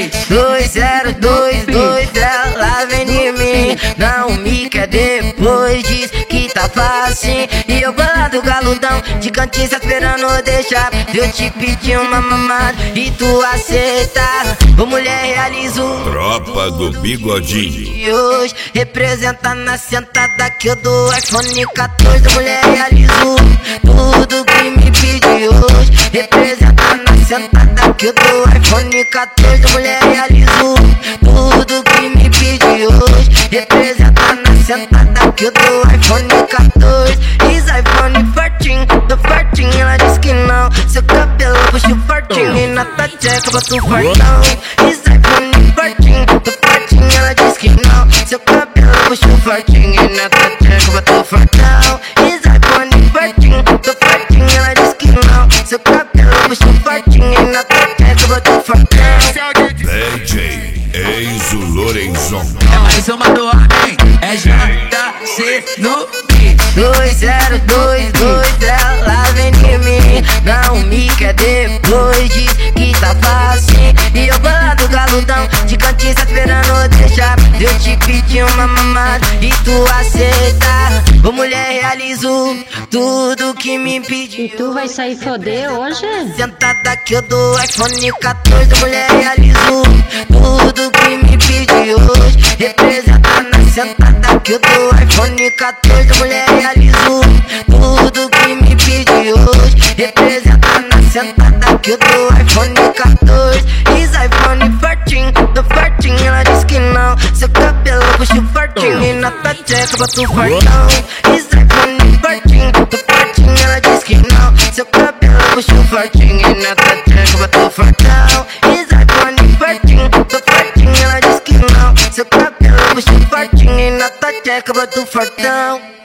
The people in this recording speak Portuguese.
2022, ela vem de mim. Não me quer depois, diz que tá fácil. E eu bolado galudão, de cantinho esperando deixar. Eu te pedi uma mamada e tu aceita. Ô mulher, realizo Tropa do Bigodinho. e hoje representa na sentada que eu dou iPhone 14. Mulher, realizo tudo que me pedi hoje. Representa na sentada que eu dou iPhone 14. Mulher, realizo tudo que me pedi hoje. Representa na sentada que eu dou iPhone 14. Diz iPhone 14, tô fortinho, ela diz que não. Seu cabelo puxa fortinho e na tua tcheca bota o fortão. Diz iPhone 14, tô fortinho, ela diz que não. Seu cabelo puxa fortinho e na tua tcheca bota o fortão. Diz iPhone 14, tô fortinho, ela diz que não. Seu cabelo puxa fortinho e na tua tcheca bota o fortão. DJ Enzo Lorenzon. É mais uma do homem, é JC no beat. 2022, ela vem de mim. Não me quer depois, diz que tá fácil. E eu bolado galudão, de cantinho esperando deixar. Eu te pedi uma mamada e tu aceita. Ô mulher, realizo tudo que me pediu. E tu vai sair foder hoje? Sentada que eu dou iPhone 14. Mulher, realizo tudo que me pediu hoje. Representa na sentada que eu dou iPhone 14. Mulher, realizo tudo que me pediu hoje. Representa na sentada que eu dou iPhone 14. Diz iPhone 14, tô fortinho, ela diz que não. Seu cabelo puxa fortinho e na tua tcheca bota o fortão. Diz iPhone 14, tô fortinho, ela diz que não. Seu cabelo puxa fortinho e na tua tcheca bota o fortão. Diz iPhone 14, tô fortinho, ela diz que não. Seu cabelo puxa fortinho e na tua tcheca bota o fortão.